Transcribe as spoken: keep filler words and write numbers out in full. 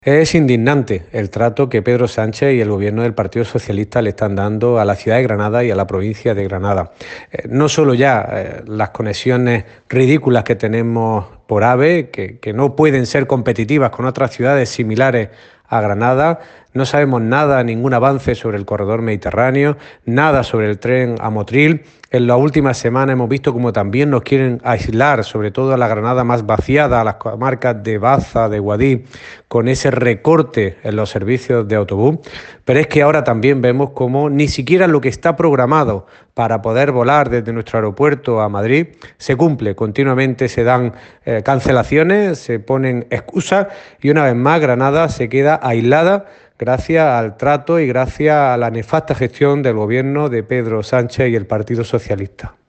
Es indignante el trato que Pedro Sánchez y el gobierno del Partido Socialista le están dando a la ciudad de Granada y a la provincia de Granada. Eh, no solo ya eh, las conexiones ridículas que tenemos por AVE, que, que no pueden ser competitivas con otras ciudades similares a Granada. No sabemos nada, ningún avance sobre el corredor mediterráneo, nada sobre el tren a Motril. En las últimas semanas hemos visto como también nos quieren aislar, sobre todo a la Granada más vaciada, a las comarcas de Baza, de Guadix, con ese recorte en los servicios de autobús. Pero es que ahora también vemos como ni siquiera lo que está programado para poder volar desde nuestro aeropuerto a Madrid se cumple. Continuamente se dan eh, cancelaciones, se ponen excusas y una vez más Granada se queda aislada gracias al trato y gracias a la nefasta gestión del gobierno de Pedro Sánchez y el Partido Socialista.